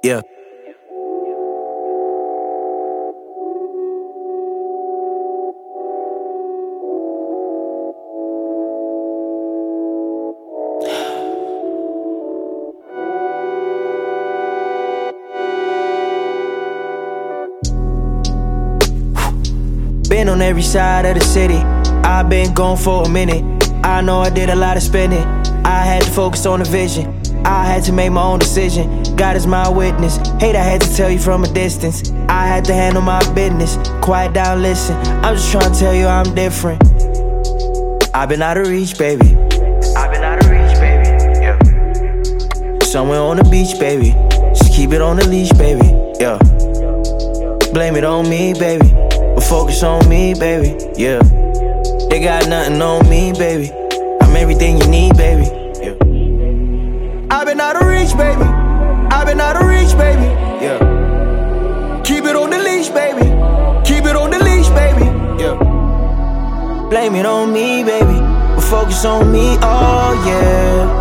Yeah. Been on every side of the city. I've been gone for a minute. I know I did a lot of spending. I had to focus on the vision. I had to make my own decision. God is my witness. Hate I had to tell you from a distance. I had to handle my business. Quiet down, listen. I'm just trying to tell you I'm different. I've been out of reach, baby. I've been out of reach, baby. Yeah. Somewhere on the beach, baby. Just keep it on the leash, baby. Yeah. Blame it on me, baby. But focus on me, baby. Yeah. They got nothing on me, baby. I'm everything you need, baby. Yeah. I've been out of reach, baby. I've been out of reach, baby. Yeah. Keep it on the leash, baby. Keep it on the leash, baby. Yeah. Blame it on me, baby. But focus on me, oh yeah.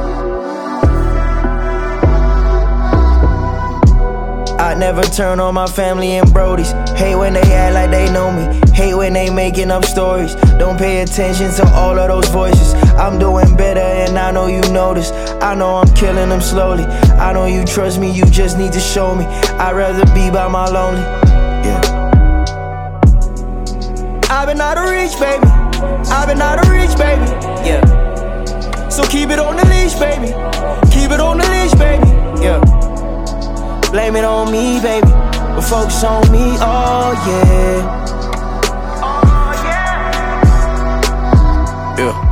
I never turn on my family and brodies. Hate when they act like they know me. Hate when they making up stories. Don't pay attention to all of those voices. I'm doing better and I know you notice. I know I'm killing them slowly. I know you trust me, you just need to show me. I'd rather be by my lonely. Yeah. I've been out of reach, baby. I've been out of reach, baby. Yeah. So keep it on the leash, baby. Keep it on the leash, baby. Yeah. Blame it on me, baby, but focus on me, oh yeah. Yeah.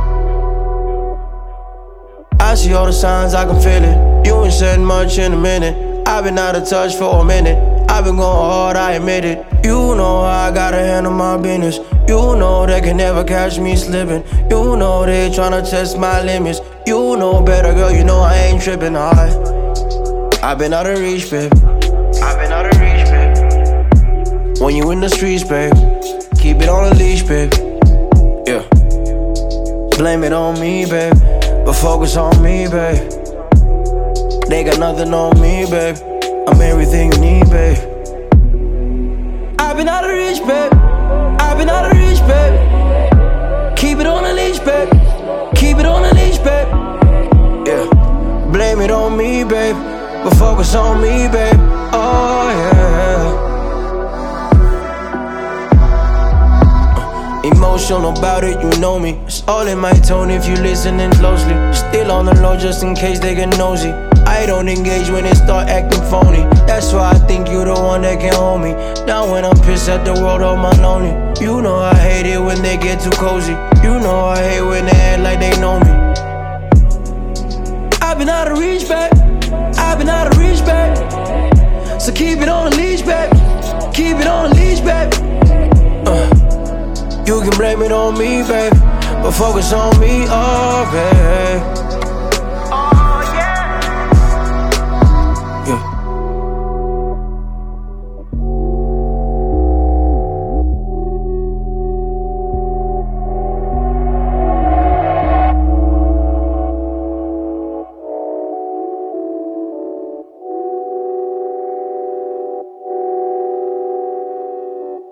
I see all the signs, I can feel it. You ain't said much in a minute. I've been out of touch for a minute. I've been going hard, I admit it. You know I gotta handle my business. You know they can never catch me slipping. You know they tryna test my limits. You know better, girl, you know I ain't tripping. I've been out of reach, babe. I've been out of reach, babe. When you in the streets, babe, keep it on a leash, babe. Yeah. Blame it on me, babe, but focus on me, babe. They got nothing on me, babe. I'm everything you need, babe. I've been out of reach, babe. I've been out of reach, babe. Keep it on a leash, babe. Keep it on a leash, babe. Yeah. Blame it on me, babe, but focus on me, babe. Oh yeah. Emotional about it, you know me. It's all in my tone if you listening closely. Still on the low just in case they get nosy. I don't engage when they start acting phony. That's why I think you the one that can hold me. Now when I'm pissed at the world, all my lonely. You know I hate it when they get too cozy. You know I hate when they act like they know me. I've been out of reach, babe. I've been out of reach, babe. So keep it on the leash, babe. Keep it on the leash, babe. You can blame it on me, babe, but focus on me, oh babe.